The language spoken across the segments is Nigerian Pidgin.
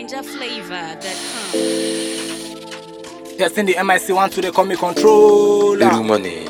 NinjaFlavor.com. Just in the MIC want to they call me controller. Little money.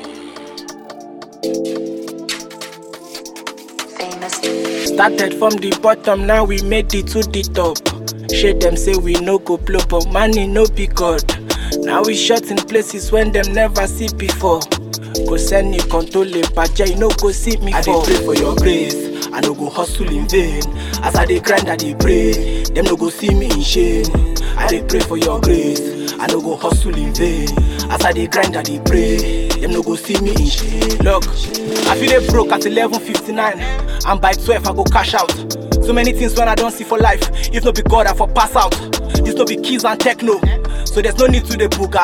Started from the bottom, now we made it to the top. Shade them say we no go blow, but money no be God. Now we shot in places when them never see before. Go send me control but you no go see me. I dey pray for your grace, I no go hustle in vain. As I dey grind, I dey pray, them no go see me in shame. I dey pray for your grace, I no go hustle in vain. As I dey grind, I dey pray, them no go see me in shame. Look, I feel they broke at 11:59, and by 12 I go cash out. So many things when I don't see for life. If no be God, I for pass out. This no be keys and techno, so there's no need to the booger.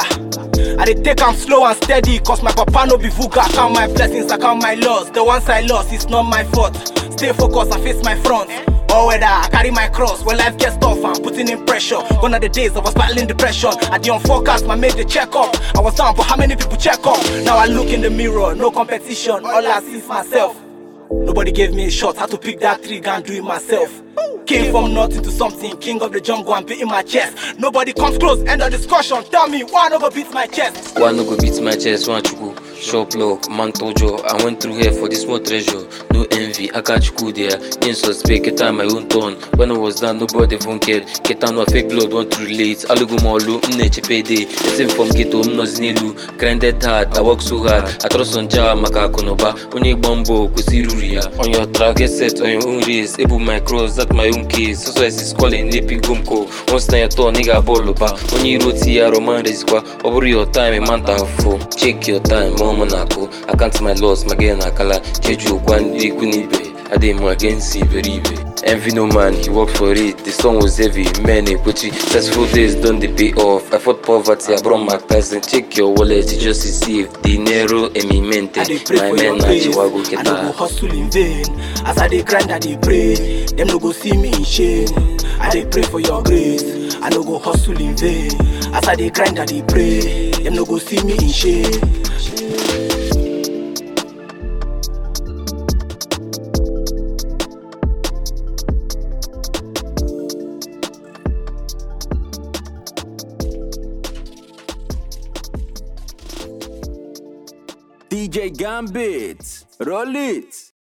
I dey take am slow and steady, cause my papa no be vulgar. I count my blessings, I count my loss. The ones I lost, it's not my fault. Stay focused and face my front. Or whether I carry my cross, when life gets tough, I'm putting in pressure. Gone are the days I was battling depression. I did on forecast, my made the check up. I was down, but how many people check up? Now I look in the mirror, no competition, all I see is myself. Nobody gave me a shot, had to pick that trigger and do it myself. Came from nothing to something, king of the jungle and beating my chest. Nobody comes close, end of discussion. Tell me, why no go beat my chest? Why no go beat my chest? One chuku, shop lock, man tojo. I went through here for this small treasure. No envy, I got chuku there. Didn't suspect, get time my own turn. When I was down, nobody even cared. Get time no fake blood, want to relate. Alugu molu, mneche payday. Same from ghetto, mno znilu. Grinded hard, I work so hard. I trust on Jah, maka konoba. Onye bambo, kusiruria. On your track, get set on your own race. Able my cross, that my own case. So I see calling Lepi Gumko. Once na your turn, nigga boloba. Onye roti ya roman resikwa. Over your time, a month and four. Check your time, Monaco. I can't my loss, Magen Akala. Jeju, Gwandi, Kunibe. I did more against Iberibe. Envy no man, he worked for it. The song was heavy, many Gucci. Successful days don't they pay off. I fought poverty, I brought my peasant. Check your wallet, you just receive dinero e mi mente. I dey pray for your grace, I no go hustle in vain. As I dey grind, I dey pray, them no go see me in shame. I dey pray for your grace, I no go hustle in vain. As I dey grind, I dey pray, them no go see me in shame. DJ Gambit, roll it.